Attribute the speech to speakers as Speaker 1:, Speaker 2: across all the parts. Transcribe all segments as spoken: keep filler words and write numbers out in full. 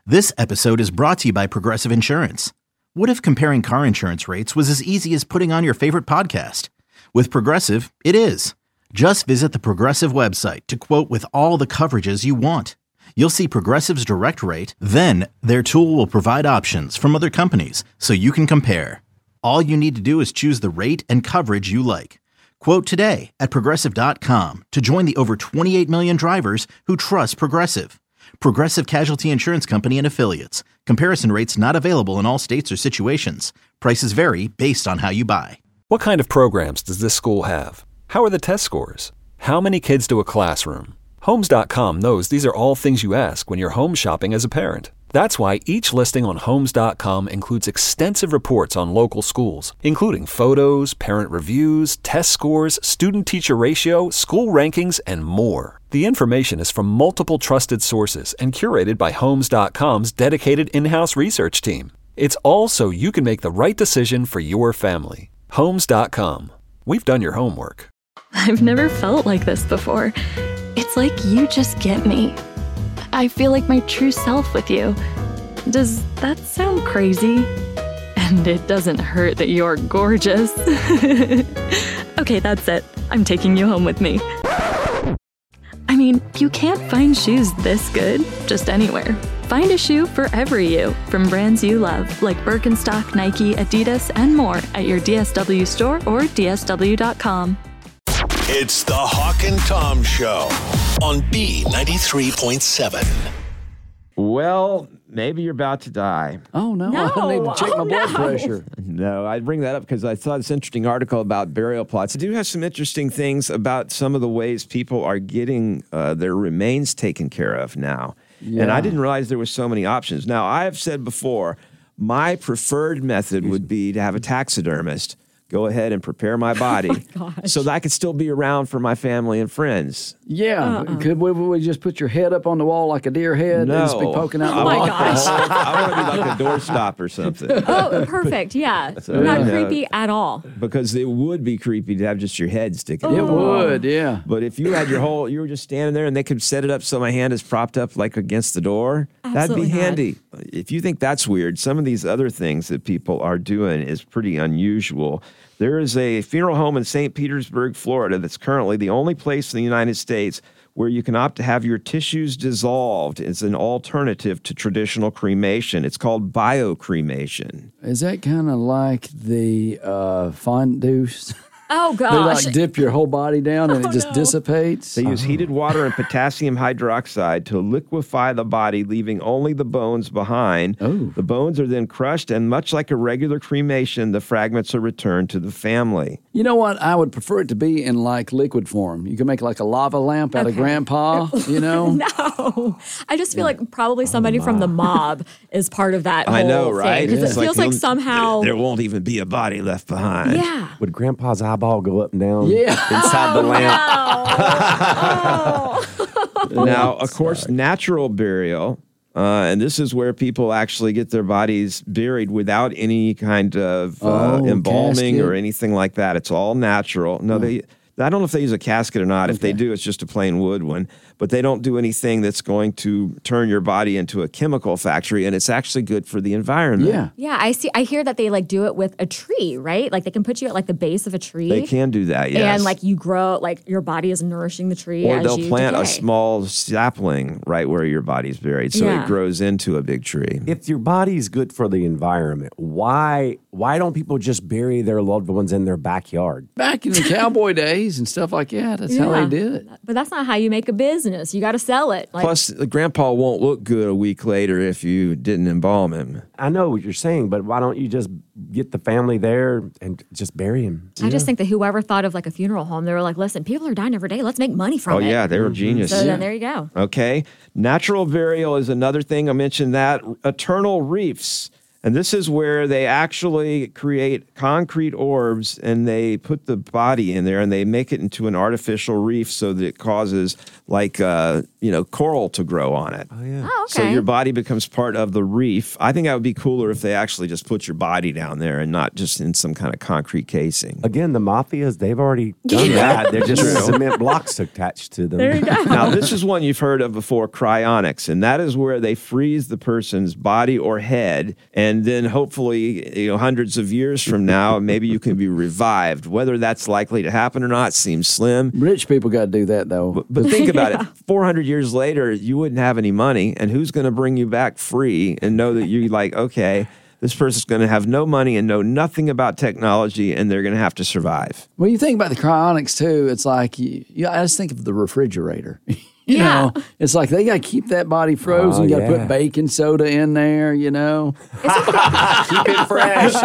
Speaker 1: This episode is brought to you by Progressive Insurance. What if comparing car insurance rates was as easy as putting on your favorite podcast? With Progressive, it is. Just visit the Progressive website to quote with all the coverages you want. You'll see Progressive's direct rate, then their tool will provide options from other companies so you can compare. All you need to do is choose the rate and coverage you like. Quote today at progressive dot com to join the over twenty-eight million drivers who trust Progressive. Progressive Casualty Insurance Company and Affiliates. Comparison rates not available in all states or situations. Prices vary based on how you buy.
Speaker 2: What kind of programs does this school have? How are the test scores? How many kids do a classroom? Homes dot com knows these are all things you ask when you're home shopping as a parent. That's why each listing on Homes dot com includes extensive reports on local schools, including photos, parent reviews, test scores, student-teacher ratio, school rankings, and more. The information is from multiple trusted sources and curated by Homes dot com's dedicated in-house research team. It's all so you can make the right decision for your family. Homes dot com. We've done your homework.
Speaker 3: I've never felt like this before. It's like you just get me. I feel like my true self with you. Does that sound crazy? And it doesn't hurt that you're gorgeous. Okay, that's it. I'm taking you home with me. I mean, you can't find shoes this good just anywhere. Find a shoe for every you from brands you love, like Birkenstock, Nike, Adidas, and more at your D S W store or D S W dot com.
Speaker 4: It's the Hawk and Tom Show on B ninety-three point seven.
Speaker 5: Well, maybe you're about to die.
Speaker 6: Oh, no.
Speaker 7: No.
Speaker 6: I need to check
Speaker 7: Oh,
Speaker 6: my blood
Speaker 7: no.
Speaker 6: pressure.
Speaker 5: No, I bring that up because I saw this interesting article about burial plots. I do have some interesting things about some of the ways people are getting uh, their remains taken care of now.
Speaker 6: Yeah.
Speaker 5: And I didn't realize there were so many options. Now, I have said before, my preferred method would be to have a taxidermist go ahead and prepare my body
Speaker 7: Oh my
Speaker 5: so that I could still be around for my family and friends.
Speaker 6: Yeah.
Speaker 7: Uh-uh.
Speaker 6: Could we, would we just put your head up on the wall like a deer head
Speaker 5: No.
Speaker 6: and just be poking out
Speaker 5: I
Speaker 6: the
Speaker 7: my
Speaker 5: want
Speaker 6: wall?
Speaker 5: the
Speaker 7: gosh.
Speaker 5: whole- I want to be like a doorstop or something.
Speaker 7: Oh, perfect. Yeah.
Speaker 5: So,
Speaker 7: Not
Speaker 5: you know,
Speaker 7: creepy at all.
Speaker 5: Because it would be creepy to have just your head sticking
Speaker 6: It
Speaker 5: out.
Speaker 6: would, yeah.
Speaker 5: But if you had your whole, you were just standing there and they could set it up so my hand is propped up like against the door,
Speaker 7: Absolutely
Speaker 5: that'd be
Speaker 7: not.
Speaker 5: handy. If you think that's weird, some of these other things that people are doing is pretty unusual. There is a funeral home in Saint Petersburg, Florida, that's currently the only place in the United States where you can opt to have your tissues dissolved. It's an alternative to traditional cremation. It's called biocremation.
Speaker 6: Is that kind of like the uh, fondue?
Speaker 7: Oh,
Speaker 6: They
Speaker 7: gosh.
Speaker 6: like dip your whole body down and
Speaker 7: Oh,
Speaker 6: it just
Speaker 7: no.
Speaker 6: dissipates?
Speaker 5: They use heated water and potassium hydroxide to liquefy the body, leaving only the bones behind.
Speaker 6: Oh.
Speaker 5: The bones are then crushed, and much like a regular cremation, the fragments are returned to the family.
Speaker 6: You know what? I would prefer it to be in like liquid form. You can make like a lava lamp out of
Speaker 7: Okay.
Speaker 6: Grandpa, you know?
Speaker 7: No. I just feel like probably somebody from the mob is part of that whole
Speaker 5: I know, right?
Speaker 7: Because
Speaker 5: It's
Speaker 7: it feels like,
Speaker 5: he'll-
Speaker 7: somehow.
Speaker 5: There, there won't even be a body left behind.
Speaker 7: Yeah.
Speaker 8: Would Grandpa's eyeball go up and down
Speaker 6: Yeah.
Speaker 8: inside the lamp?
Speaker 7: Oh.
Speaker 5: Now, of course, natural burial, uh, and this is where people actually get their bodies buried without any kind of uh,
Speaker 6: Oh,
Speaker 5: embalming
Speaker 6: casket.
Speaker 5: or anything like that. It's all natural. No, they. I don't know if they use a casket or not. If they
Speaker 6: Okay.
Speaker 5: do, it's just a plain wood one. But they don't do anything that's going to turn your body into a chemical factory, and it's actually good for the environment.
Speaker 6: Yeah.
Speaker 7: Yeah, I see. I hear that they like do it with a tree, right? Like they can put you at like the base of a tree.
Speaker 5: They can do that, yes.
Speaker 7: And like you grow, like your body is nourishing the tree
Speaker 5: Or
Speaker 7: as
Speaker 5: they'll
Speaker 7: you
Speaker 5: plant a
Speaker 7: decay.
Speaker 5: small sapling right where your body's buried, so
Speaker 7: Yeah.
Speaker 5: it grows into a big tree.
Speaker 8: If your body's good for the environment, why why don't people just bury their loved ones in their backyard?
Speaker 6: Back in the cowboy days and stuff like that, that's how
Speaker 7: Yeah.
Speaker 6: they did it.
Speaker 7: But that's not how you make a business. You got to sell it. Like,
Speaker 5: Plus, the grandpa won't look good a week later if you didn't embalm him.
Speaker 8: I know what you're saying, but why don't you just get the family there and just bury him?
Speaker 7: I just think that whoever thought of like a funeral home, they were like, listen, people are dying every day. Let's make money from
Speaker 5: Oh,
Speaker 7: it.
Speaker 5: yeah, they were geniuses.
Speaker 7: So then there you go.
Speaker 5: Okay. Natural burial is another thing. I mentioned that. Eternal reefs. And this is where they actually create concrete orbs and they put the body in there and they make it into an artificial reef so that it causes like, uh, you know, coral to grow on it.
Speaker 8: Oh, yeah.
Speaker 7: Oh, okay.
Speaker 5: So your body becomes part of the reef. I think that would be cooler if they actually just put your body down there and not just in some kind of concrete casing.
Speaker 8: Again, the mafias, they've already done
Speaker 5: Yeah.
Speaker 8: that. They're just
Speaker 5: True.
Speaker 8: cement blocks attached to them.
Speaker 7: There you go.
Speaker 5: Now, this is one you've heard of before, cryonics, and that is where they freeze the person's body or head, and then hopefully, you know, hundreds of years from now, maybe you can be revived. Whether that's likely to happen or not seems slim.
Speaker 6: Rich people got to do that, though.
Speaker 5: But, but think about it. four hundred years later, you wouldn't have any money, and who's going to bring you back free and know that you're like, okay, this person's going to have no money and know nothing about technology, and they're going to have to survive.
Speaker 6: Well, you think about the cryonics, too. It's like, you, you, I just think of the refrigerator. You
Speaker 7: Yeah.
Speaker 6: know, it's like they got to keep that body frozen.
Speaker 8: Oh,
Speaker 6: you got to
Speaker 8: yeah.
Speaker 6: put baking soda in there, you know.
Speaker 8: Keep it fresh.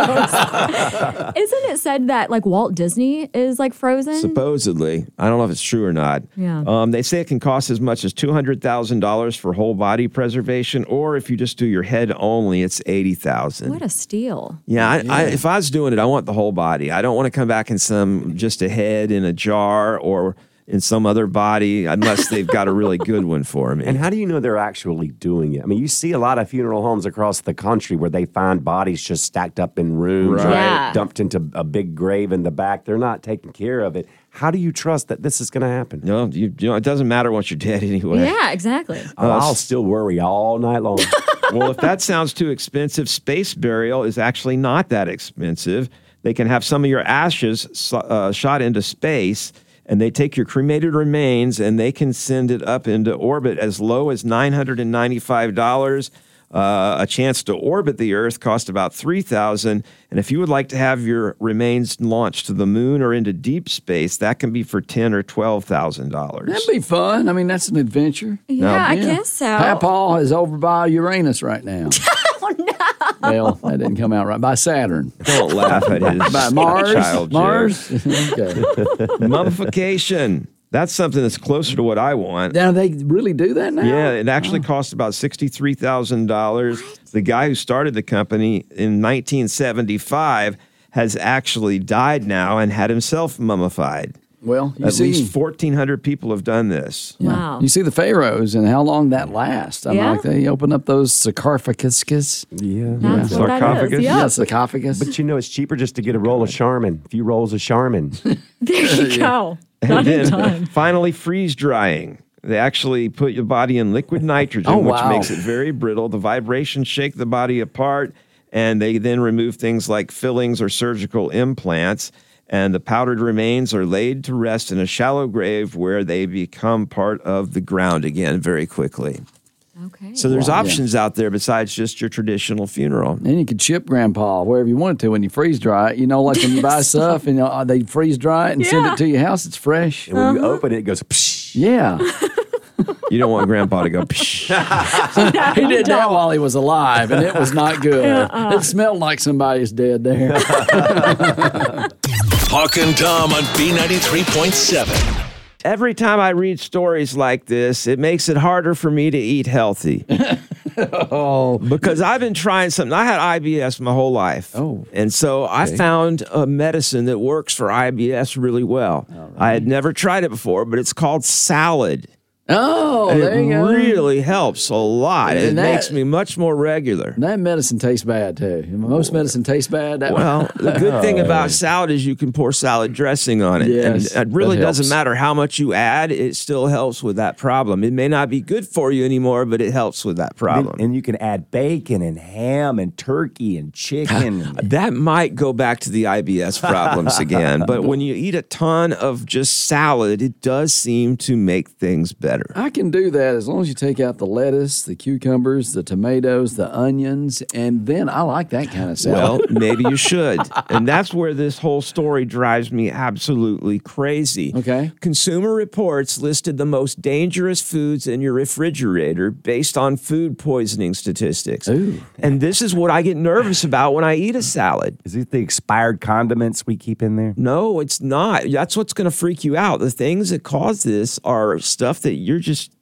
Speaker 7: Isn't it said that like Walt Disney is like frozen?
Speaker 5: Supposedly. I don't know if it's true or not.
Speaker 7: Yeah.
Speaker 5: Um, they say it can cost as much as two hundred thousand dollars for whole body preservation, or if you just do your head only, it's eighty thousand dollars.
Speaker 7: What a steal.
Speaker 5: Yeah, I, I, if I was doing it, I want the whole body. I don't want to come back in some, just a head in a jar or in some other body unless they've got a really good one for me.
Speaker 8: And how do you know they're actually doing it? I mean, you see a lot of funeral homes across the country where they find bodies just stacked up in rooms,
Speaker 5: Right.
Speaker 7: Yeah.
Speaker 8: dumped into a big grave in the back. They're not taking care of it. How do you trust that this is going to happen?
Speaker 5: No, you, you know, it doesn't matter once you're dead anyway.
Speaker 7: Yeah, exactly.
Speaker 8: Oh, I'll still worry all night long.
Speaker 5: Well, if that sounds too expensive, space burial is actually not that expensive. They can have some of your ashes so- uh, shot into space, and they take your cremated remains and they can send it up into orbit as low as nine hundred ninety-five dollars. Uh, a chance to orbit the Earth cost about three thousand dollars. And if you would like to have your remains launched to the moon or into deep space, that can be for ten thousand dollars or twelve thousand dollars.
Speaker 6: That'd be fun. I mean, that's an adventure.
Speaker 7: Yeah, I guess so.
Speaker 6: Papaw is over by Uranus right now.
Speaker 7: Oh, no.
Speaker 6: Well, that didn't come out right. By Saturn.
Speaker 5: Don't laugh at his
Speaker 6: By Mars.
Speaker 5: child joke.
Speaker 6: Mars. Okay.
Speaker 5: Mummification. That's something that's closer to what I want.
Speaker 6: Now they really do that now?
Speaker 5: Yeah, it actually cost about sixty-three thousand dollars. The guy who started the company in nineteen seventy-five has actually died now and had himself mummified.
Speaker 6: Well, you
Speaker 5: At
Speaker 6: see,
Speaker 5: least fourteen hundred people have done this.
Speaker 6: yeah.
Speaker 7: Wow.
Speaker 6: You see the pharaohs and how long that lasts. I mean,
Speaker 7: Yeah.
Speaker 6: like they open up those sarcophagus.
Speaker 8: Yeah.
Speaker 7: That's what that is.
Speaker 5: Sarcophagus?
Speaker 7: Yeah.
Speaker 6: Yeah, sarcophagus.
Speaker 8: But you know, it's cheaper just to get a roll of Charmin, a few rolls of Charmin.
Speaker 7: There you go.
Speaker 5: And
Speaker 7: Not in
Speaker 5: then
Speaker 7: time.
Speaker 5: finally, freeze drying. They actually put your body in liquid nitrogen,
Speaker 6: Oh,
Speaker 5: which
Speaker 6: wow.
Speaker 5: makes it very brittle. The vibrations shake the body apart, and they then remove things like fillings or surgical implants. And the powdered remains are laid to rest in a shallow grave where they become part of the ground again very quickly.
Speaker 7: Okay.
Speaker 5: So there's
Speaker 6: Wow.
Speaker 5: options out there besides just your traditional funeral.
Speaker 6: And you could ship Grandpa wherever you wanted to when you freeze dry it. You know, like when you buy stuff and you know, they freeze dry it and send
Speaker 7: Yeah.
Speaker 6: it to your house, it's fresh.
Speaker 8: And when you open it, it goes, psh.
Speaker 6: Yeah.
Speaker 5: You don't want Grandpa to go, psh.
Speaker 6: He did that while he was alive, and it was not good. It smelled like somebody's dead there.
Speaker 4: Hawk and Tom on B ninety-three point seven.
Speaker 5: Every time I read stories like this, it makes it harder for me to eat healthy.
Speaker 6: Oh.
Speaker 5: Because I've been trying something. I had I B S my whole life.
Speaker 6: Oh.
Speaker 5: And so I found a medicine that works for I B S really well. I had never tried it before, but it's called salad.
Speaker 6: Oh,
Speaker 5: And
Speaker 6: there
Speaker 5: it
Speaker 6: you go.
Speaker 5: really helps a lot. It
Speaker 6: And that-
Speaker 5: makes me much more regular.
Speaker 6: That medicine tastes bad, too. Most medicine tastes bad. That
Speaker 5: Well, the good thing about salad is you can pour salad dressing on it.
Speaker 6: Yes,
Speaker 5: and it really
Speaker 6: that
Speaker 5: doesn't
Speaker 6: helps.
Speaker 5: matter how much you add, it still helps with that problem. It may not be good for you anymore, but it helps with that problem.
Speaker 9: And you can add bacon and ham and turkey and chicken.
Speaker 5: That might go back to the I B S problems again. But when you eat a ton of just salad, it does seem to make things better.
Speaker 6: I can do that as long as you take out the lettuce, the cucumbers, the tomatoes, the onions, and then I like that kind of
Speaker 5: Well,
Speaker 6: salad.
Speaker 5: maybe you should. And that's where this whole story drives me absolutely crazy.
Speaker 6: Okay.
Speaker 5: Consumer Reports listed the most dangerous foods in your refrigerator based on food poisoning statistics.
Speaker 6: Ooh.
Speaker 5: And this is what I get nervous about when I eat a salad.
Speaker 9: Is it the expired condiments we keep in there?
Speaker 5: No, it's not. That's what's going to freak you out. The things that cause this are stuff that you're just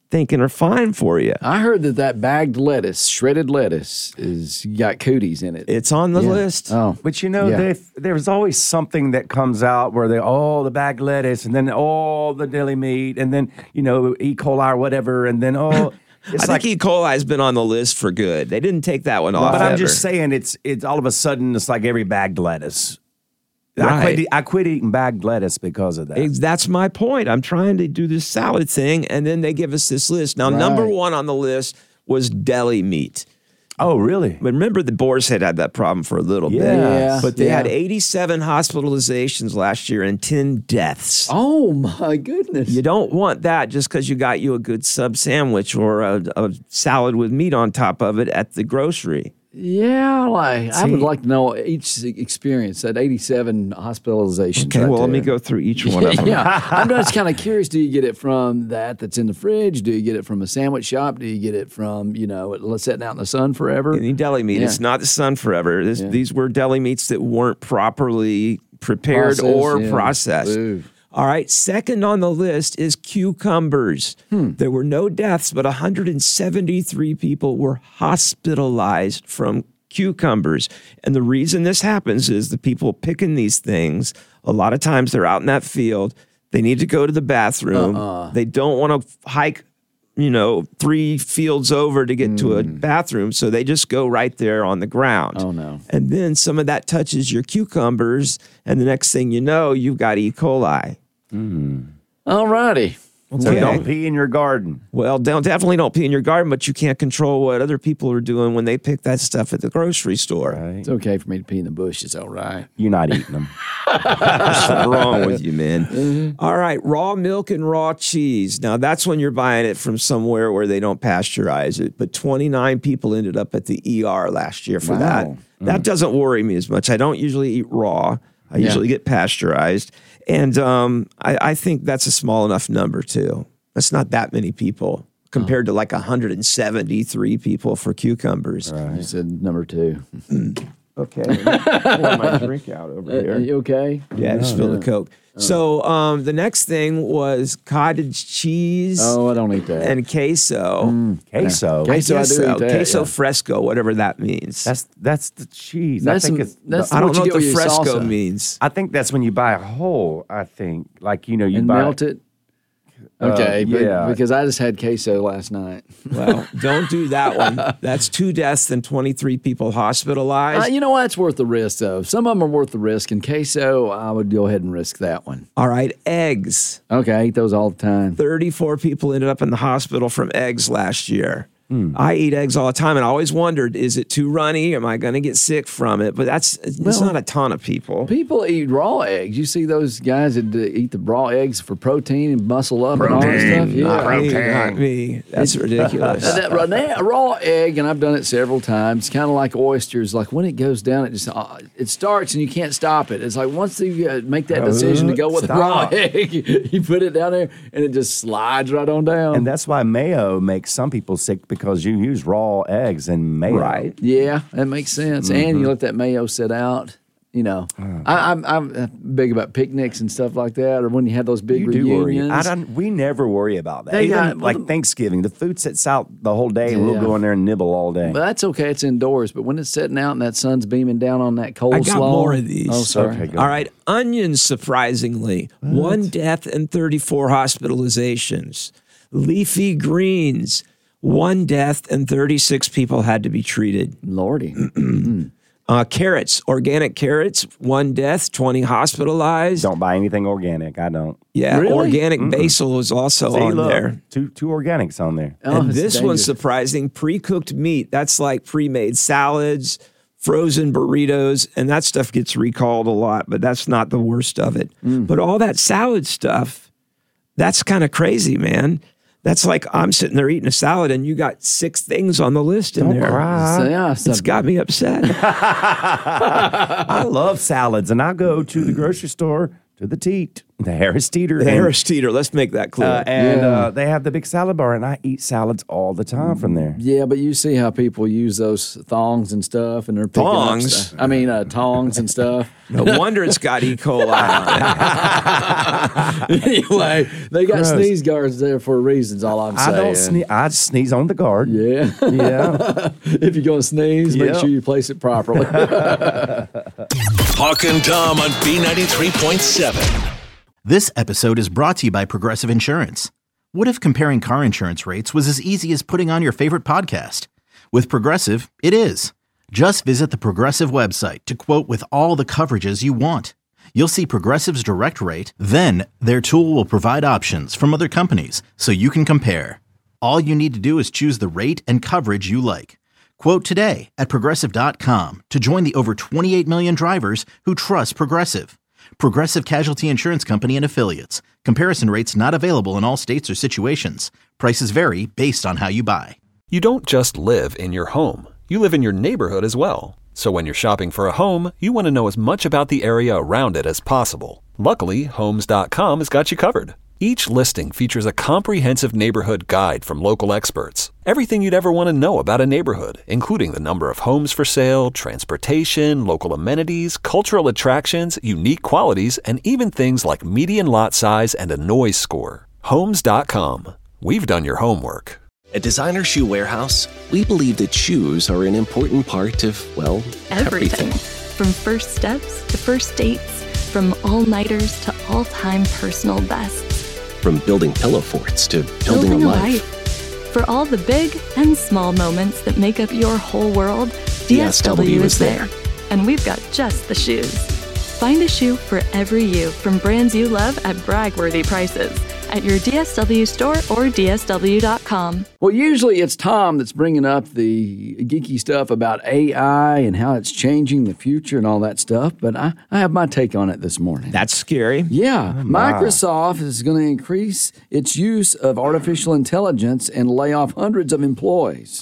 Speaker 5: thinking are fine for you.
Speaker 6: I heard that that bagged lettuce, shredded lettuce, is got cooties in it.
Speaker 5: It's on the
Speaker 6: Yeah.
Speaker 5: list.
Speaker 6: Oh,
Speaker 8: But you know,
Speaker 6: Yeah.
Speaker 8: they, there's always something that comes out where they, oh, the bagged lettuce, and then, oh, the deli meat, and then, you know, E. coli or whatever, and then, oh, it's
Speaker 5: I
Speaker 8: like,
Speaker 5: think E. coli has been on the list for good. They didn't take that one off.
Speaker 8: but I'm
Speaker 5: ever.
Speaker 8: just saying, it's it's all of a sudden, it's like every bagged lettuce. I
Speaker 5: Right.
Speaker 8: quit, I quit eating bagged lettuce because of that.
Speaker 5: Ex- That's my point. I'm trying to do this salad thing, and then they give us this list. Now, number
Speaker 6: Right.
Speaker 5: one on the list was deli meat.
Speaker 8: Oh, really?
Speaker 5: But remember, the Boar's Head had that problem for a little bit.
Speaker 8: Yeah.
Speaker 5: But they
Speaker 6: Yeah.
Speaker 5: had eighty-seven hospitalizations last year and ten deaths.
Speaker 6: Oh my goodness!
Speaker 5: You don't want that just because you got you a good sub sandwich or a, a salad with meat on top of it at the grocery.
Speaker 6: Yeah, like I would
Speaker 8: See-
Speaker 6: like to know each experience. That eighty-seven hospitalizations.
Speaker 5: Okay,
Speaker 6: right
Speaker 5: well, let me
Speaker 6: there.
Speaker 5: go through each one of them.
Speaker 6: Yeah, I'm just kind of curious. Do you get it from that that's in the fridge? Do you get it from a sandwich shop? Do you get it from, you know, it- sitting out in the sun forever?
Speaker 5: Any deli meat.
Speaker 6: Yeah.
Speaker 5: It's not the sun forever. This,
Speaker 6: Yeah.
Speaker 5: These were deli meats that weren't properly prepared
Speaker 6: Processed,
Speaker 5: or
Speaker 6: yeah.
Speaker 5: processed.
Speaker 6: Ooh.
Speaker 5: All right. Second on the list is cucumbers.
Speaker 6: Hmm.
Speaker 5: There were no deaths, but one hundred seventy-three people were hospitalized from cucumbers. And the reason this happens is the people picking these things, a lot of times they're out in that field. They need to go to the bathroom.
Speaker 6: Uh-uh.
Speaker 5: They don't want to hike, you know, three fields over to get to a bathroom. So they just go right there on the ground.
Speaker 6: Hmm. Oh, no.
Speaker 5: And then some of that touches your cucumbers. And the next thing you know, you've got E. coli.
Speaker 6: All righty.
Speaker 8: So
Speaker 5: Okay.
Speaker 8: don't pee in your garden.
Speaker 5: Well, don't, definitely don't pee in your garden, but you can't control what other people are doing when they pick that stuff at the grocery store.
Speaker 6: It's okay for me to pee in the bush. It's all right.
Speaker 8: You're not eating them.
Speaker 5: What's wrong with you, man?
Speaker 6: Mm-hmm.
Speaker 5: All right, raw milk and raw cheese. Now, that's when you're buying it from somewhere where they don't pasteurize it. But twenty-nine people ended up at the E R last year for
Speaker 6: Wow.
Speaker 5: that. That doesn't worry me as much. I don't usually eat raw. I
Speaker 6: Yeah.
Speaker 5: usually get pasteurized. And um, I, I think that's a small enough number, too. That's not that many people compared to like one hundred seventy-three people for cucumbers.
Speaker 6: You said number two.
Speaker 5: Okay. Let me pour my drink out over
Speaker 6: Uh,
Speaker 5: here.
Speaker 6: you okay?
Speaker 5: Yeah, I just spilled the Coke. So um, the next thing was cottage cheese
Speaker 6: Oh, I don't eat that.
Speaker 5: and queso.
Speaker 8: Queso.
Speaker 6: Queso, I do
Speaker 5: guess
Speaker 6: eat that,
Speaker 5: queso
Speaker 6: yeah.
Speaker 5: fresco, whatever that means.
Speaker 8: That's that's the cheese.
Speaker 6: That's
Speaker 8: I think
Speaker 6: some-
Speaker 8: it's.
Speaker 6: that's-
Speaker 5: I don't
Speaker 6: what
Speaker 5: know
Speaker 6: you
Speaker 5: what
Speaker 6: get
Speaker 5: the
Speaker 6: with your
Speaker 5: fresco
Speaker 6: salsa.
Speaker 5: means.
Speaker 8: I think that's when you buy a whole. I think, like you know, you
Speaker 6: And
Speaker 8: buy
Speaker 6: melt it. Okay, but,
Speaker 8: yeah.
Speaker 6: because I just had queso last night.
Speaker 5: Well, don't do that one. That's two deaths and twenty-three people hospitalized.
Speaker 6: Uh, you know what? It's worth the risk, though. Some of them are worth the risk. And queso, I would go ahead and risk that one.
Speaker 5: All right, eggs.
Speaker 6: Okay, I eat those all the time.
Speaker 5: thirty-four people ended up in the hospital from eggs last year.
Speaker 6: Hmm.
Speaker 5: I eat eggs all the time, and I always wondered, is it too runny? Am I going to get sick from it? But that's it's
Speaker 6: Well,
Speaker 5: not a ton of people.
Speaker 6: People eat raw eggs. You see those guys that uh, eat the raw eggs for protein and muscle up and all that stuff. Yeah.
Speaker 5: Not me, not me. That's ridiculous.
Speaker 6: Uh, that, raw- that raw egg, and I've done it several times. Kind of like oysters. Like when it goes down, it just uh, it starts and you can't stop it. It's like once you uh, make that decision to go with the raw
Speaker 8: Stop.
Speaker 6: egg, you put it down there and it just slides right on down.
Speaker 8: And that's why mayo makes some people sick because you use raw eggs and mayo.
Speaker 5: Right.
Speaker 6: Yeah, that makes sense. And you let that mayo sit out. You know, I, I'm I'm big about picnics and stuff like that, or when you have those big
Speaker 8: You do worry.
Speaker 6: reunions.
Speaker 8: I don't. We never worry about that.
Speaker 6: They
Speaker 8: Even
Speaker 6: got-
Speaker 8: like Thanksgiving, the food sits out the whole day, and
Speaker 6: Yeah.
Speaker 8: we'll go in there and nibble all day.
Speaker 6: But that's okay. It's indoors. But when it's sitting out and that sun's beaming down on that coleslaw,
Speaker 5: I got more of these.
Speaker 6: Oh, sorry.
Speaker 8: Okay, go
Speaker 5: All right, onions, surprisingly, one death and thirty-four hospitalizations. Leafy greens, one death and thirty-six people had to be treated.
Speaker 6: Lordy.
Speaker 5: Uh, carrots, organic carrots, one death, twenty hospitalized.
Speaker 8: Don't buy anything organic. I don't.
Speaker 5: Yeah,
Speaker 6: Really?
Speaker 5: organic basil was also
Speaker 8: See,
Speaker 5: on
Speaker 8: look,
Speaker 5: there.
Speaker 8: Two two organics on there.
Speaker 6: Oh,
Speaker 5: and
Speaker 6: it's
Speaker 5: this one's
Speaker 6: dangerous.
Speaker 5: surprising. Pre-cooked meat. That's like pre-made salads, frozen burritos, and that stuff gets recalled a lot, but that's not the worst of it.
Speaker 6: Mm.
Speaker 5: But all that salad stuff, that's kind of crazy, man. That's like I'm sitting there eating a salad and you got six things on the list in
Speaker 8: Don't
Speaker 5: there.
Speaker 8: cry.
Speaker 6: So, yeah, so-
Speaker 5: It's got me upset.
Speaker 8: I love salads, and I go to the grocery store to the teat, the Harris Teeter.
Speaker 5: The Harris Teeter. Let's make that clear.
Speaker 8: Uh, and
Speaker 6: Yeah.
Speaker 8: uh, they have the big salad bar, and I eat salads all the time from there.
Speaker 6: Yeah, but you see how people use those thongs and stuff, and they're picking up
Speaker 5: Thongs?
Speaker 6: stuff. I mean, uh, tongs and stuff.
Speaker 5: No wonder it's got E. coli on it.
Speaker 6: Anyway, they got
Speaker 8: Gross.
Speaker 6: sneeze guards there for a reason. Is all I'm
Speaker 8: I
Speaker 6: saying.
Speaker 8: don't sneeze. I sneeze on the guard.
Speaker 6: Yeah,
Speaker 8: Yeah.
Speaker 6: if you're gonna sneeze, make
Speaker 8: Yep.
Speaker 6: sure you place it properly.
Speaker 4: Hawk and Tom on B ninety-three point seven.
Speaker 1: This episode is brought to you by Progressive Insurance. What if comparing car insurance rates was as easy as putting on your favorite podcast? With Progressive, it is. Just visit the Progressive website to quote with all the coverages you want. You'll see Progressive's direct rate, then their tool will provide options from other companies so you can compare. All you need to do is choose the rate and coverage you like. Quote today at progressive dot com to join the over twenty-eight million drivers who trust Progressive. Progressive Casualty Insurance Company and Affiliates. Comparison rates not available in all states or situations. Prices vary based on how you buy.
Speaker 2: You don't just live in your home. You live in your neighborhood as well. So when you're shopping for a home, you want to know as much about the area around it as possible. Luckily, Homes dot com has got you covered. Each listing features a comprehensive neighborhood guide from local experts. Everything you'd ever want to know about a neighborhood, including the number of homes for sale, transportation, local amenities, cultural attractions, unique qualities, and even things like median lot size and a noise score. Homes dot com. We've done your homework.
Speaker 10: At Designer Shoe Warehouse, we believe that shoes are an important part of, well,
Speaker 3: Everything.
Speaker 10: everything.
Speaker 3: From first steps to first dates, from all-nighters to all-time personal bests.
Speaker 10: From building pillow forts to building,
Speaker 3: Building
Speaker 10: a
Speaker 3: a
Speaker 10: life.
Speaker 3: life. For all the big and small moments that make up your whole world, D S W is there. And we've got just the shoes. Find a shoe for every you from brands you love at brag-worthy prices at your D S W store or D S W dot com.
Speaker 6: Well, usually it's Tom that's bringing up the geeky stuff about A I and how it's changing the future and all that stuff, but I, I have my take on it this morning.
Speaker 5: That's scary.
Speaker 6: Yeah, Microsoft is going to increase its use of artificial intelligence and lay off hundreds of employees.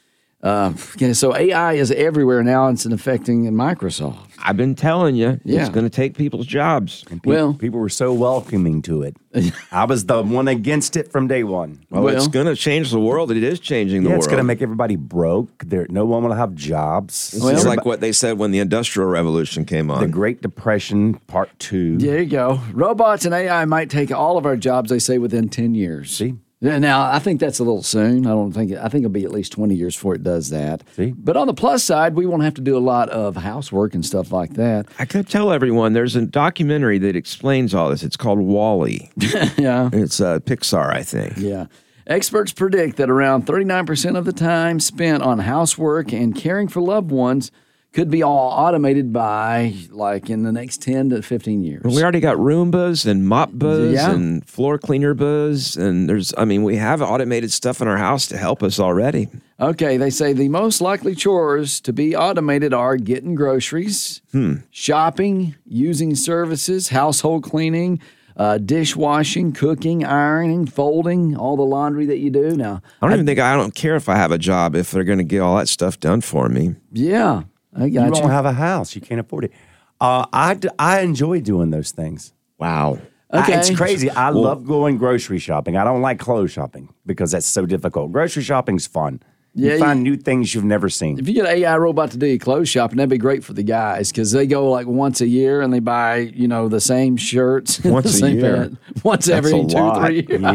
Speaker 6: Uh, okay, so A I is everywhere now. It's affecting Microsoft.
Speaker 5: I've been telling you,
Speaker 6: Yeah.
Speaker 5: it's going to take people's jobs.
Speaker 8: And people,
Speaker 6: Well-
Speaker 8: people were so welcoming to it. I was the one against it from day one.
Speaker 5: Well,
Speaker 6: Well-
Speaker 5: it's going to change the world. It is changing the
Speaker 8: Yeah,
Speaker 5: world.
Speaker 8: it's going to make everybody broke. There, no one will have jobs.
Speaker 5: This
Speaker 6: Well-
Speaker 5: is like what they said when the Industrial Revolution came on.
Speaker 8: The Great Depression, Part Two.
Speaker 6: There you go. Robots and A I might take all of our jobs, they say, within ten years.
Speaker 8: See?
Speaker 6: Yeah, now, I think that's a little soon. I don't think, I think it'll be at least twenty years before it does that.
Speaker 8: See?
Speaker 6: But on the plus side, we won't have to do a lot of housework and stuff like that.
Speaker 5: I could tell everyone there's a documentary that explains all this. It's called Wall-E.
Speaker 6: Yeah.
Speaker 5: It's uh, Pixar, I think.
Speaker 6: Yeah. Experts predict that around thirty-nine percent of the time spent on housework and caring for loved ones could be all automated by, like, in the next ten to fifteen years.
Speaker 5: We already got Roombas and Mopbas
Speaker 6: Yeah.
Speaker 5: and floor cleaner buzz. And there's, I mean, we have automated stuff in our house to help us already.
Speaker 6: Okay, they say the most likely chores to be automated are getting groceries, shopping, using services, household cleaning, uh, dishwashing, cooking, ironing, folding, all the laundry that you do. Now,
Speaker 5: I don't even think, I don't care if I have a job if they're going to get all that stuff done for me.
Speaker 6: yeah, I
Speaker 8: You
Speaker 6: got
Speaker 8: don't
Speaker 6: you.
Speaker 8: have a house. You can't afford it. Uh, I, d- I enjoy doing those things.
Speaker 5: Wow.
Speaker 6: Okay.
Speaker 8: I- it's crazy. I love going grocery shopping. I don't like clothes shopping because that's so difficult. Grocery shopping's fun.
Speaker 6: Yeah,
Speaker 8: you find
Speaker 6: you-
Speaker 8: new things you've never seen.
Speaker 6: If you get an A I robot to do your clothes shopping, that'd be great for the guys because they go like once a year and they buy, you know, the same shirts.
Speaker 5: Once
Speaker 6: the
Speaker 5: a
Speaker 6: same
Speaker 5: year?
Speaker 6: pant, once
Speaker 5: That's
Speaker 6: every
Speaker 5: a
Speaker 6: two,
Speaker 5: lot.
Speaker 6: three years.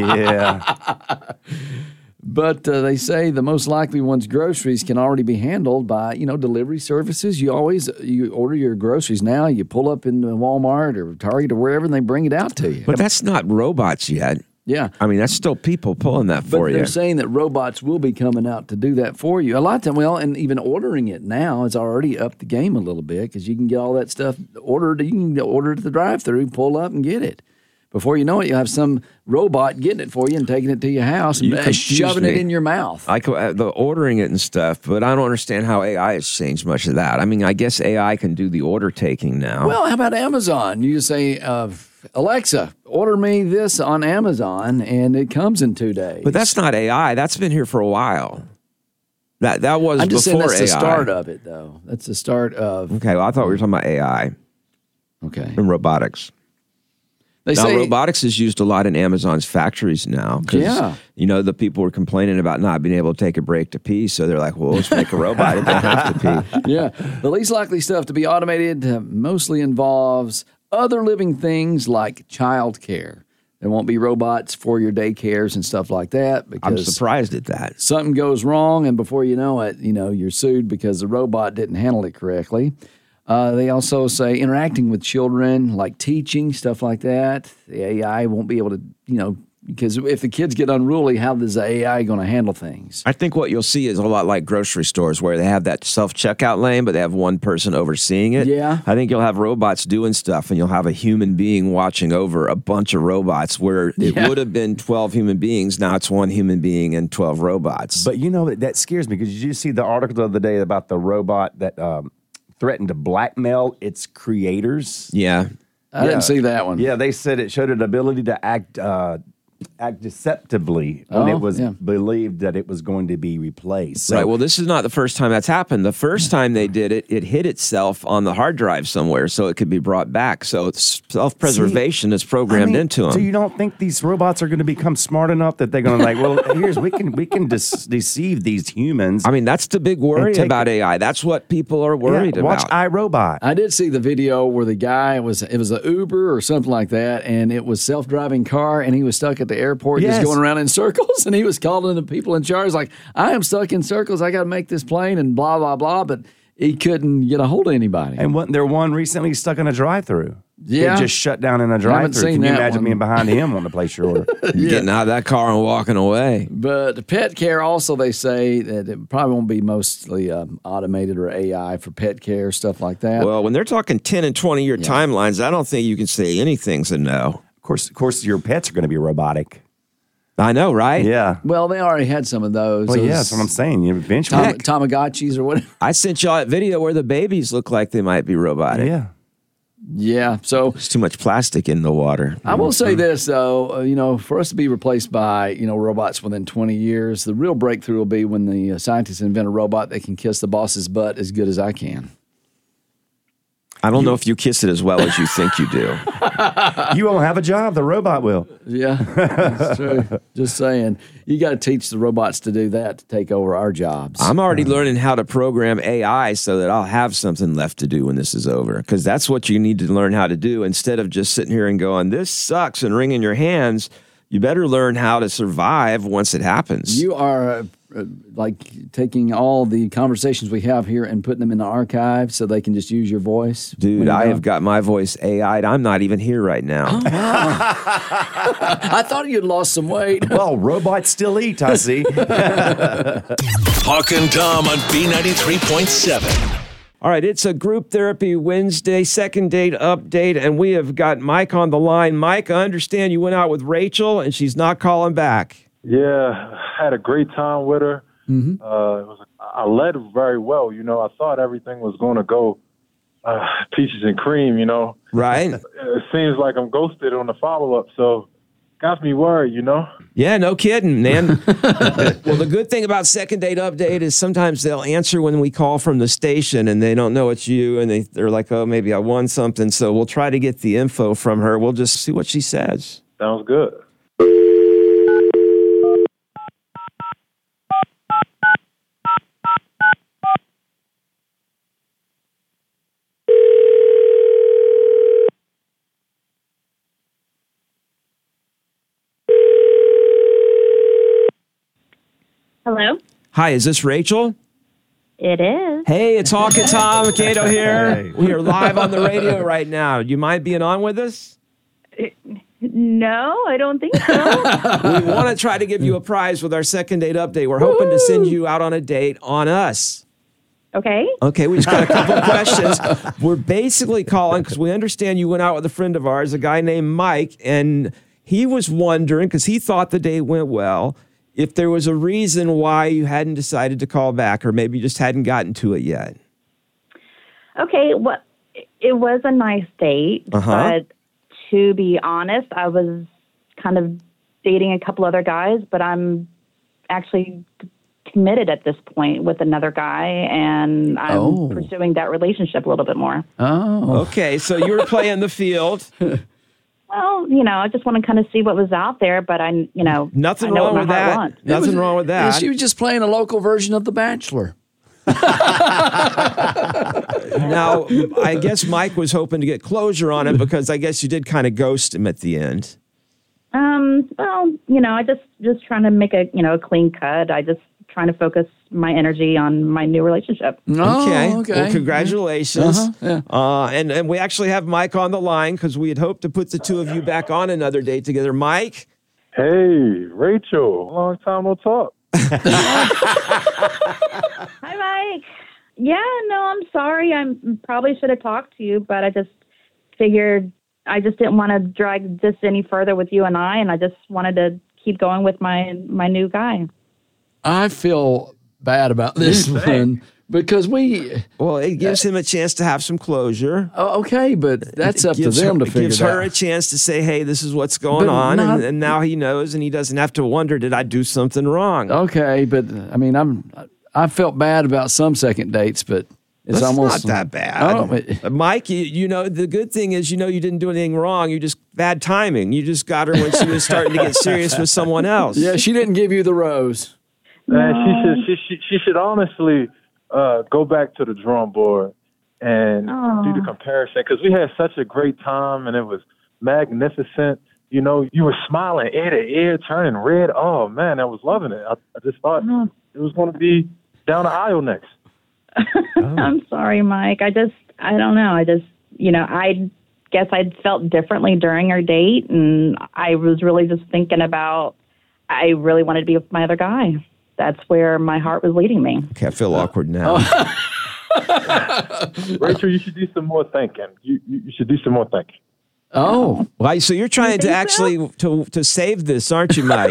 Speaker 8: Yeah.
Speaker 6: But uh, they say the most likely ones groceries can already be handled by, you know, delivery services. You always, you order your groceries now, you pull up in Walmart or Target or wherever and they bring it out to you.
Speaker 5: But that's not robots yet.
Speaker 6: Yeah.
Speaker 5: I mean, that's still people pulling that
Speaker 6: But
Speaker 5: for
Speaker 6: they're
Speaker 5: you.
Speaker 6: saying that robots will be coming out to do that for you. A lot of time, well, and even ordering it now is already up the game a little bit because you can get all that stuff ordered. You can order it at the drive-thru, pull up and get it. Before you know it, you'll have some robot getting it for you and taking it to your house and
Speaker 5: You
Speaker 6: uh,
Speaker 5: confuse
Speaker 6: shoving it
Speaker 5: me.
Speaker 6: in your mouth.
Speaker 5: I co- uh, the ordering it and stuff, but I don't understand how A I has changed much of that. I mean, I guess A I can do the order taking now.
Speaker 6: Well, how about Amazon? You just say, uh, Alexa, order me this on Amazon, and it comes in two days.
Speaker 5: but that's not A I. That's been here for a while. That that was
Speaker 6: I'm just
Speaker 5: before
Speaker 6: saying that's
Speaker 5: A I.
Speaker 6: the start of it, though. That's the start of.
Speaker 5: Okay, well, I thought we were talking about A I
Speaker 6: Okay.
Speaker 5: and robotics.
Speaker 6: They
Speaker 5: now,
Speaker 6: say
Speaker 5: robotics is used a lot in Amazon's factories now. 'Cause,
Speaker 6: Yeah.
Speaker 5: you know, the people were complaining about not being able to take a break to pee. So they're like, well, let's make a robot that doesn't have to pee.
Speaker 6: Yeah. The least likely stuff to be automated uh, mostly involves other living things like childcare. There won't be robots for your daycares and stuff like that because
Speaker 5: I'm surprised at that.
Speaker 6: something goes wrong, and before you know it, you know, you're sued because the robot didn't handle it correctly. Uh, they also say interacting with children, like teaching, stuff like that. The A I won't be able to, you know, because if the kids get unruly, how is the A I going to handle things?
Speaker 5: I think what you'll see is a lot like grocery stores where they have that self-checkout lane, but they have one person overseeing it.
Speaker 6: Yeah.
Speaker 5: I think you'll have robots doing stuff, and you'll have a human being watching over a bunch of robots where it
Speaker 6: Yeah.
Speaker 5: would have been twelve human beings. Now it's one human being and twelve robots.
Speaker 8: But you know, that scares me because you see the article the other day about the robot that um, threatened to blackmail its creators.
Speaker 5: yeah.
Speaker 6: I didn't see that one.
Speaker 8: Yeah, they said it showed an ability to act uh, act deceptively when
Speaker 6: Oh,
Speaker 8: it was
Speaker 6: yeah.
Speaker 8: believed that it was going to be replaced. So,
Speaker 5: Right. Well, this is not the first time that's happened. The first time they did it, it hid itself on the hard drive somewhere so it could be brought back. So it's self-preservation is programmed
Speaker 8: I mean,
Speaker 5: into them.
Speaker 8: So you don't think these robots are going to become smart enough that they're going to like, well, here's we can we can dis- deceive these humans.
Speaker 5: I mean, that's the big worry
Speaker 8: And take
Speaker 5: about
Speaker 8: it-
Speaker 5: A I. That's what people are worried
Speaker 8: yeah, watch
Speaker 5: about.
Speaker 8: iRobot.
Speaker 6: I did see the video where the guy was, it was an Uber or something like that, and it was self-driving car, and he was stuck at the airport
Speaker 8: Yes.
Speaker 6: just going around in circles, and he was calling the people in charge like, I am stuck in circles, I got to make this plane, and blah, blah, blah, but he couldn't get a hold of anybody.
Speaker 8: And wasn't there one recently stuck in a drive-through?
Speaker 6: Yeah.
Speaker 8: It just shut down in a
Speaker 6: haven't
Speaker 8: drive-through.
Speaker 6: seen
Speaker 8: Can you
Speaker 6: that
Speaker 8: imagine
Speaker 6: one.
Speaker 8: being behind him wanting to place your order?
Speaker 5: Getting out of that car and walking away.
Speaker 6: But the pet care also, they say that it probably won't be mostly um, automated or A I for pet care, stuff like that.
Speaker 5: Well, when they're talking ten and twenty year timelines, I don't think you can say anything's a no.
Speaker 8: Of course, of course, your pets are going to be robotic.
Speaker 5: I know, right?
Speaker 8: Yeah.
Speaker 6: Well, they already had some of those.
Speaker 8: Well,
Speaker 6: Those
Speaker 8: yeah, that's what I'm saying. You eventually,
Speaker 6: Tam- Tamagotchis or whatever.
Speaker 5: I sent y'all that video where the babies look like they might be robotic.
Speaker 8: yeah.
Speaker 6: Yeah. So
Speaker 5: There's too much plastic in the water.
Speaker 6: I will say this, though, uh, you know, for us to be replaced by, you know, robots within twenty years, the real breakthrough will be when the uh, scientists invent a robot that can kiss the boss's butt as good as I can.
Speaker 5: I don't know if you kiss it as well as you think you do.
Speaker 8: You won't have a job. The robot will.
Speaker 6: Yeah, that's true. Just saying. You got to teach the robots to do that to take over our jobs.
Speaker 5: I'm already learning how to program A I so that I'll have something left to do when this is over. Because that's what you need to learn how to do. Instead of just sitting here and going, this sucks, and wringing your hands, you better learn how to survive once it happens.
Speaker 6: You are uh, uh, like taking all the conversations we have here and putting them in the archive so they can just use your voice.
Speaker 5: Dude,
Speaker 6: when
Speaker 5: I
Speaker 6: you're
Speaker 5: have got my voice A I'd. I'm not even here right now.
Speaker 6: I thought you'd lost some weight.
Speaker 8: Well, robots still eat, I see.
Speaker 4: Hawk and Tom on B ninety-three point seven.
Speaker 5: All right, it's a group therapy Wednesday, second date update, and we have got Mike on the line. Mike, I understand you went out with Rachel, and she's not calling back.
Speaker 11: Yeah, I had a great time with her. Mm-hmm. Uh, it was, I led very well. You know, I thought everything was going to go uh, peaches and cream, you know.
Speaker 5: Right.
Speaker 11: It seems like I'm ghosted on the follow-up, so got me worried, you know.
Speaker 5: Yeah, no kidding, man. Well, the good thing about second date update is sometimes they'll answer when we call from the station and they don't know it's you, and they, they're like, oh, maybe I won something. So we'll try to get the info from her. We'll just see what she says.
Speaker 11: Sounds good.
Speaker 12: Hello?
Speaker 5: Hi, is this Rachel?
Speaker 12: It is.
Speaker 5: Hey, it's Hawk and Tom Cato here. We are live on the radio right now. Do you mind being on with us?
Speaker 12: No, I don't think so.
Speaker 5: We want to try to give you a prize with our second date update. We're hoping to send you out on a date on us.
Speaker 12: Okay.
Speaker 5: Okay, we just got a couple of questions. We're basically calling because we understand you went out with a friend of ours, a guy named Mike, and he was wondering, because he thought the date went well, if there was a reason why you hadn't decided to call back, or maybe you just hadn't gotten to it yet.
Speaker 12: Okay, well, it was a nice date,
Speaker 5: Uh-huh.
Speaker 12: but to be honest, I was kind of dating a couple other guys, but I'm actually committed at this point with another guy, and I'm
Speaker 5: Oh.
Speaker 12: pursuing that relationship a little bit more.
Speaker 6: Oh.
Speaker 5: Okay, so you were playing the field.
Speaker 12: Well, you know, I just want to kind of see what was out there, but I, you know,
Speaker 5: Nothing
Speaker 12: I know
Speaker 5: wrong
Speaker 12: what
Speaker 5: with
Speaker 12: my heart
Speaker 5: that.
Speaker 12: wants.
Speaker 5: Nothing wrong with that.
Speaker 6: She was just playing a local version of The Bachelor.
Speaker 5: Now, I guess Mike was hoping to get closure on it because I guess you did kind of ghost him at the end.
Speaker 12: Um, well, you know, I just just trying to make a you know a clean cut. I just trying to focus my energy on my new relationship.
Speaker 6: Oh,
Speaker 5: okay.
Speaker 6: okay.
Speaker 5: Well, congratulations.
Speaker 6: Uh-huh, yeah.
Speaker 5: Uh, and, and we actually have Mike on the line because we had hoped to put the two of you back on another date together. Mike?
Speaker 11: Hey, Rachel. Long time no talk.
Speaker 12: Hi, Mike. Yeah, no, I'm sorry. I probably should have talked to you, but I just figured I just didn't want to drag this any further with you and I, and I just wanted to keep going with my my new guy.
Speaker 6: I feel bad about this one because we.
Speaker 5: Well, it gives him a chance to have some closure.
Speaker 6: Oh, okay, but that's
Speaker 5: It
Speaker 6: up to
Speaker 5: gives
Speaker 6: them
Speaker 5: her,
Speaker 6: to figure
Speaker 5: gives
Speaker 6: it
Speaker 5: her
Speaker 6: out.
Speaker 5: a chance to say, hey, this is what's going
Speaker 6: But
Speaker 5: on.
Speaker 6: not-
Speaker 5: and, and now he knows and he doesn't have to wonder, did I do something wrong?
Speaker 6: Okay, but I mean, I'm. I felt bad about some second dates, but it's
Speaker 5: That's
Speaker 6: almost
Speaker 5: not that bad.
Speaker 6: Oh, but-
Speaker 5: Uh, Mike, you, you know, the good thing is, you know, you didn't do anything wrong. You just bad timing. You just got her when she was starting to get serious with someone else.
Speaker 6: Yeah, she didn't give you the rose.
Speaker 11: Man, she should she, she, she should honestly uh, go back to the drawing board and
Speaker 12: Aw.
Speaker 11: do the comparison because we had such a great time and it was magnificent. You know, you were smiling ear to ear, turning red. Oh man, I was loving it. I, I just thought it was going to be down the aisle next.
Speaker 12: I'm sorry, Mike. I just, I don't know. I just, you know, I guess I'd felt differently during our date, and I was really just thinking about, I really wanted to be with my other guy. That's where my heart was leading me.
Speaker 5: Okay, I feel awkward now.
Speaker 11: Rachel, you should do some more thinking. You, you, you should do some more thinking.
Speaker 6: Oh,
Speaker 5: Well, so you're trying to
Speaker 12: think so?
Speaker 5: actually to to save this, aren't you, Mike?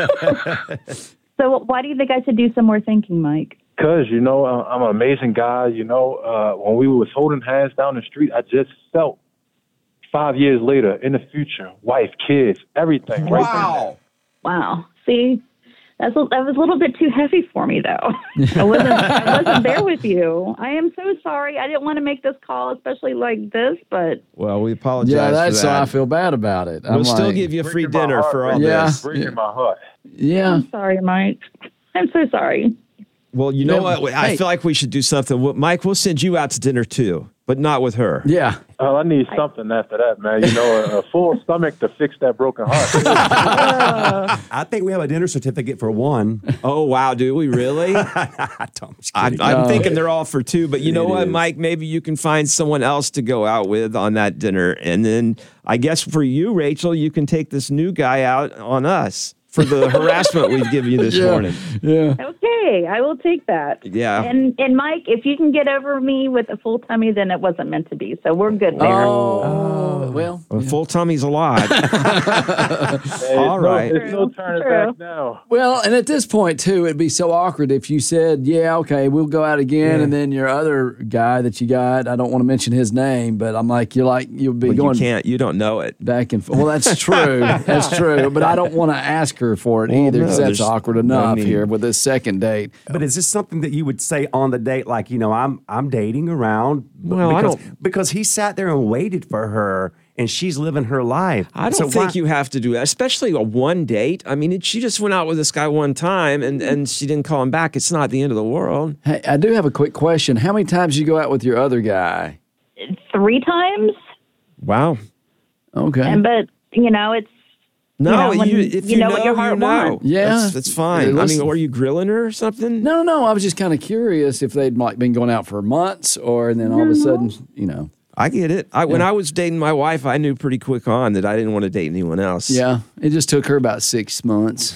Speaker 12: So why do you think I should do some more thinking, Mike?
Speaker 11: Because, you know, uh, I'm an amazing guy. You know, uh, when we was holding hands down the street, I just felt five years later, in the future, wife, kids, everything. Right
Speaker 5: Wow.
Speaker 12: Wow. See, that's a, that was a little bit too heavy for me, though. I wasn't I wasn't there with you. I am so sorry. I didn't want to make this call, especially like this, but
Speaker 5: Well, we apologize
Speaker 6: yeah, that's
Speaker 5: for
Speaker 6: why I
Speaker 5: that.
Speaker 6: feel bad about it.
Speaker 5: We'll
Speaker 6: I'm
Speaker 5: still
Speaker 6: like,
Speaker 5: give you a free
Speaker 11: Breaking my
Speaker 5: dinner
Speaker 11: heart,
Speaker 5: for all
Speaker 6: Yeah.
Speaker 5: this.
Speaker 11: Breaking my heart.
Speaker 6: yeah.
Speaker 12: I'm sorry, Mike. I'm so sorry.
Speaker 5: Well, you know
Speaker 6: Yeah,
Speaker 5: what? I
Speaker 6: hey.
Speaker 5: feel like we should do something. Well, Mike, we'll send you out to dinner too, but not with her.
Speaker 6: Yeah.
Speaker 11: Oh, I need something after that, man. You know, a, a full stomach to fix that broken heart.
Speaker 9: I think we have a dinner certificate for one.
Speaker 5: Oh, wow. Do we really?
Speaker 9: I'm just
Speaker 5: I,
Speaker 9: kidding.
Speaker 5: I'm
Speaker 6: No.
Speaker 5: thinking they're all for two, but you know
Speaker 9: It
Speaker 5: what,
Speaker 9: is.
Speaker 5: Mike? Maybe you can find someone else to go out with on that dinner. And then I guess for you, Rachel, you can take this new guy out on us for the harassment we've given you this
Speaker 6: Yeah.
Speaker 5: morning.
Speaker 6: Yeah.
Speaker 12: Okay, I will take that.
Speaker 5: Yeah.
Speaker 12: And and Mike, if you can get over me with a full tummy, then it wasn't meant to be. So we're good there.
Speaker 6: Oh, well.
Speaker 5: Well, full tummy's a lot.
Speaker 11: Hey,
Speaker 5: All
Speaker 11: it's no-
Speaker 5: right.
Speaker 11: It's no turning
Speaker 12: True.
Speaker 11: back now.
Speaker 6: Well, and at this point too, it'd be so awkward if you said, "Yeah, okay, we'll go out again," and then your other guy that you got, I don't want to mention his name, but I'm like, you're like, you'll be
Speaker 5: Well,
Speaker 6: going
Speaker 5: you can't. You don't know it.
Speaker 6: back and forth. Well, that's true. That's true. But I don't want to ask her for it
Speaker 5: Well,
Speaker 6: either because
Speaker 5: no,
Speaker 6: that's
Speaker 5: there's
Speaker 6: awkward
Speaker 5: no
Speaker 6: enough
Speaker 5: need.
Speaker 6: here with this second date.
Speaker 9: But is this something that you would say on the date, like, you know, I'm I'm dating around?
Speaker 5: Well, I
Speaker 9: because,
Speaker 5: don't-
Speaker 9: because he sat there and waited for her, and she's living her life.
Speaker 5: I don't
Speaker 9: So
Speaker 5: think
Speaker 9: why-
Speaker 5: you have to do that, especially a one date. I mean, it, she just went out with this guy one time and, and she didn't call him back. It's not the end of the world.
Speaker 6: Hey, I do have a quick question. How many times did you go out with your other guy?
Speaker 12: Three times,
Speaker 5: Wow.
Speaker 6: Okay.
Speaker 12: and but you know it's
Speaker 5: No,
Speaker 12: You know, when
Speaker 5: you, if
Speaker 12: you
Speaker 5: you
Speaker 12: know
Speaker 5: know,
Speaker 12: what your heart
Speaker 5: you know.
Speaker 12: wants.
Speaker 6: Yeah.
Speaker 5: That's, that's fine.
Speaker 6: Hey,
Speaker 5: I
Speaker 6: listen-
Speaker 5: mean, were you grilling her or something?
Speaker 6: No, no, no. I was just kind of curious if they'd like been going out for months or and then all of a sudden, you know.
Speaker 5: I get it. I, When I was dating my wife, I knew pretty quick on that I didn't want to date anyone else.
Speaker 6: Yeah, it just took her about six months.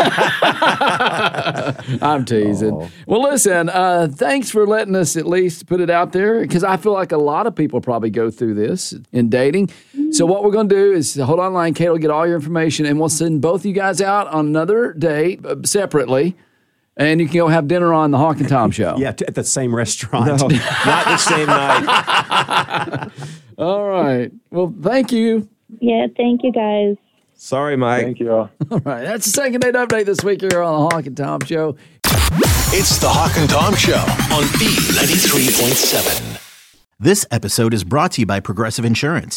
Speaker 6: I'm teasing.
Speaker 5: Oh.
Speaker 6: Well, listen, uh, thanks for letting us at least put it out there because I feel like a lot of people probably go through this in dating. So what we're going to do is hold on line. Kate will get all your information and we'll send both you guys out on another date uh, separately. And you can go have dinner on the Hawk and Tom show.
Speaker 9: Yeah, t- at the same restaurant.
Speaker 5: No, not the same night.
Speaker 6: All right. Well, thank you.
Speaker 12: yeah. Thank you, guys.
Speaker 5: Sorry, Mike.
Speaker 11: Thank you all.
Speaker 6: All right. That's the second date update this week here on the Hawk and Tom show.
Speaker 4: It's the Hawk and Tom Show on B ninety-three point seven.
Speaker 1: This episode is brought to you by Progressive Insurance.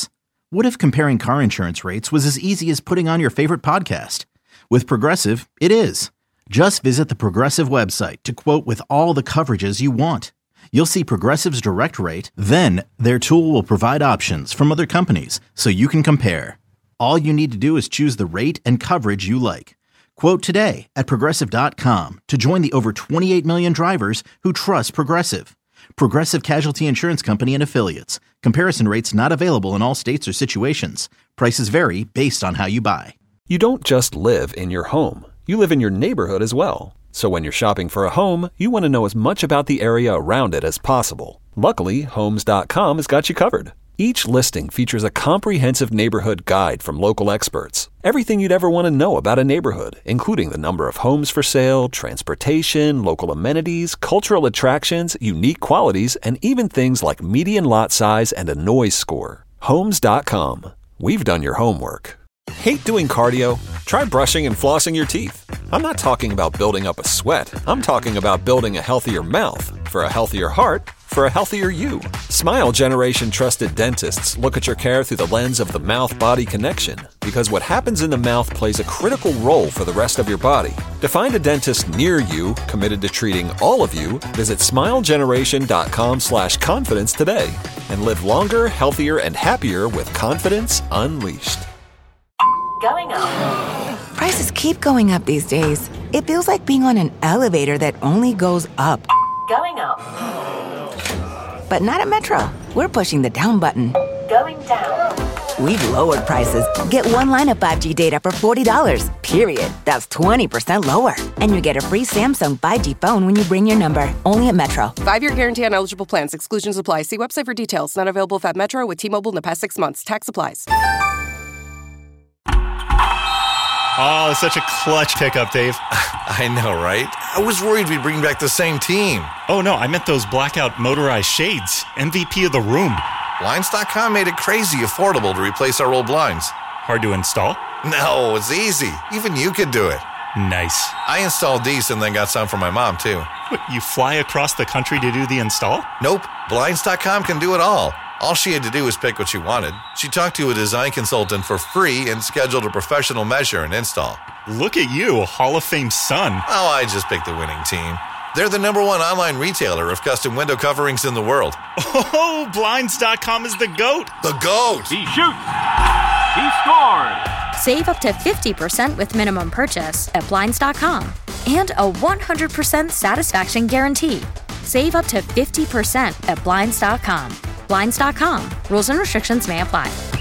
Speaker 1: What if comparing car insurance rates was as easy as putting on your favorite podcast? With Progressive, it is. Just visit the Progressive website to quote with all the coverages you want. You'll see Progressive's direct rate, then their tool will provide options from other companies so you can compare. All you need to do is choose the rate and coverage you like. Quote today at Progressive dot com to join the over twenty-eight million drivers who trust Progressive. Progressive Casualty Insurance Company and Affiliates. Comparison rates not available in all states or situations. Prices vary based on how you buy.
Speaker 2: You don't just live in your home. You live in your neighborhood as well. So when you're shopping for a home, you want to know as much about the area around it as possible. Luckily, Homes dot com has got you covered. Each listing features a comprehensive neighborhood guide from local experts. Everything you'd ever want to know about a neighborhood, including the number of homes for sale, transportation, local amenities, cultural attractions, unique qualities, and even things like median lot size and a noise score. Homes dot com. We've done your homework. Hate doing cardio? Try brushing and flossing your teeth. I'm not talking about building up a sweat. I'm talking about building a healthier mouth. For a healthier heart, for a healthier you. Smile Generation trusted dentists look at your care through the lens of the mouth-body connection, because what happens in the mouth plays a critical role for the rest of your body. To find a dentist near you committed to treating all of you, visit smile generation dot com slash confidence today and live longer, healthier, and happier with confidence unleashed.
Speaker 13: Going up. Prices keep going up these days. It feels like being on an elevator that only goes up. Going up. But not at Metro. We're pushing the down button. Going down. We've lowered prices. Get one line of five G data for forty dollars, period. That's twenty percent lower. And you get a free Samsung five G phone when you bring your number. Only at Metro.
Speaker 14: Five-year guarantee on eligible plans. Exclusions apply. See website for details. Not available if at Metro with T-Mobile in the past six months. Tax applies.
Speaker 15: Oh, such a clutch pickup, Dave.
Speaker 16: I know, right? I was worried we'd bring back the same team.
Speaker 15: Oh, no, I meant those blackout motorized shades. M V P of the room.
Speaker 16: Blinds dot com made it crazy affordable to replace our old blinds.
Speaker 15: Hard to install?
Speaker 16: No, it's easy. Even you could do it.
Speaker 15: Nice.
Speaker 16: I installed these and then got some for my mom, too.
Speaker 15: What, you fly across the country to do the install?
Speaker 16: Nope. Blinds dot com can do it all. All she had to do was pick what she wanted. She talked to a design consultant for free and scheduled a professional measure and install.
Speaker 15: Look at you, Hall of Fame son.
Speaker 16: Oh, I just picked the winning team. They're the number one online retailer of custom window coverings in the world.
Speaker 15: Oh, Blinds dot com is the GOAT.
Speaker 16: The GOAT.
Speaker 17: He shoots. He scores.
Speaker 18: Save up to fifty percent with minimum purchase at Blinds dot com. And a one hundred percent satisfaction guarantee. Save up to fifty percent at Blinds dot com. Blinds dot com. Rules and restrictions may apply.